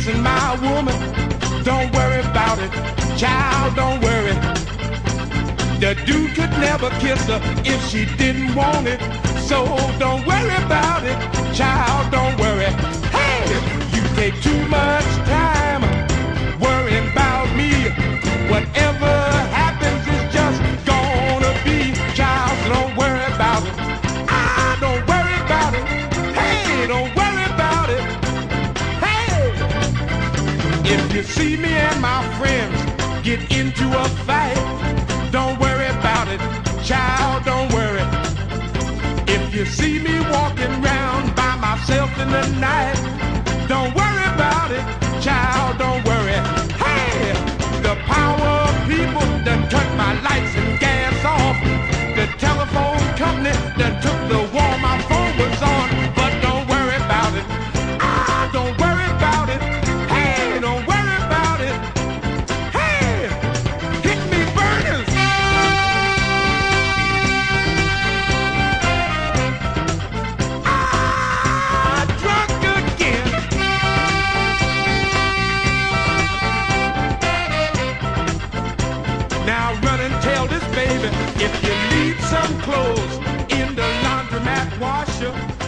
kissing my woman. Don't worry about it, child, don't worry. The dude could never kiss her if she didn't want it. So don't worry about it, child, don't worry. Hey, you take too much time worrying about me. Whatever happens is just gonna be, child, so don't worry about it. Ah, don't worry about it. Hey, don't worry about it. Hey, if you see me and my friends get into a fight, don't worry about it, child, don't worry. If you see me walking around by myself in the night, don't worry about it, child, don't worry. Hey, the power of people done turned my lights and gas off. The telephone company done took the wall my phone was on. But don't worry about it, ah, don't worry about it. Hey, don't worry about it. Hey, hit me burners. Ah, drunk again. Now run and tell this baby, if you leave some clothes in the laundromat washer,